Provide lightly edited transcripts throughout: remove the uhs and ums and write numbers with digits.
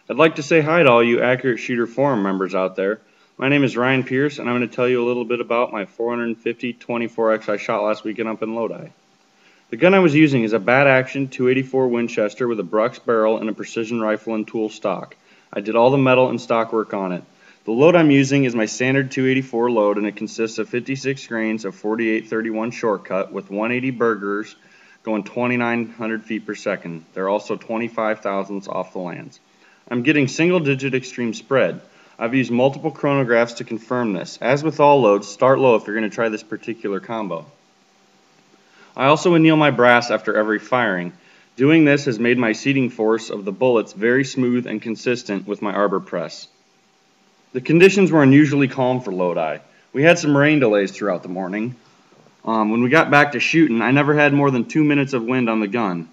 I'd like to say hi to all you Accurate Shooter Forum members out there. My name is Ryan Pierce, and I'm going to tell you a little bit about my 450 24X I shot last weekend up in Lodi. The gun I was using is a Bat Action 284 Winchester with a Brux barrel and a precision rifle and tool stock. I did all the metal and stock work on it. The load I'm using is my standard 284 load, and it consists of 56 grains of 4831 shortcut with 180 burgers going 2,900 feet per second. They're also 25 thousandths off the lands. I'm getting single-digit extreme spread. I've used multiple chronographs to confirm this. As with all loads, start low if you're going to try this particular combo. I also anneal my brass after every firing. Doing this has made my seating force of the bullets very smooth and consistent with my arbor press. The conditions were unusually calm for Lodi. We had some rain delays throughout the morning. When we got back to shooting, I never had more than 2 minutes of wind on the gun.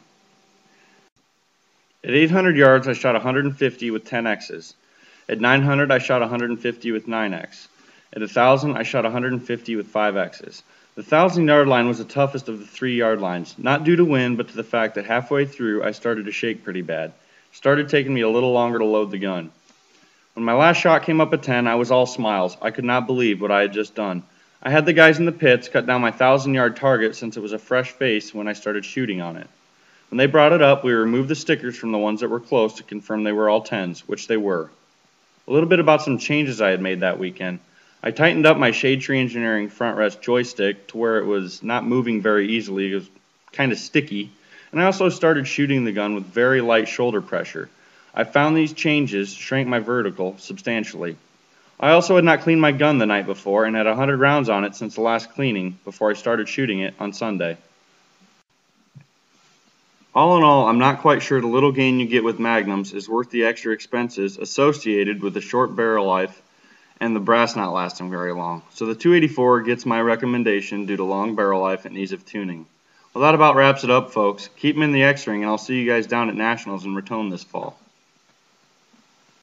At 800 yards, I shot 150 with 10Xs. At 900, I shot 150 with 9X. At 1,000, I shot 150 with 5Xs. The 1,000-yard line was the toughest of the 3 yard lines, not due to wind, but to the fact that halfway through, I started to shake pretty bad. It started taking me a little longer to load the gun. When my last shot came up at 10, I was all smiles. I could not believe what I had just done. I had the guys in the pits cut down my 1,000-yard target since it was a fresh face when I started shooting on it. When they brought it up, we removed the stickers from the ones that were close to confirm they were all 10s, which they were. A little bit about some changes I had made that weekend. I tightened up my Shade Tree Engineering front rest joystick to where it was not moving very easily. It was kind of sticky. And I also started shooting the gun with very light shoulder pressure. I found these changes shrank my vertical substantially. I also had not cleaned my gun the night before and had 100 rounds on it since the last cleaning before I started shooting it on Sunday. All in all, I'm not quite sure the little gain you get with magnums is worth the extra expenses associated with the short barrel life and the brass not lasting very long. So the 284 gets my recommendation due to long barrel life and ease of tuning. Well, that about wraps it up, folks. Keep them in the X-Ring, and I'll see you guys down at Nationals in Raton this fall.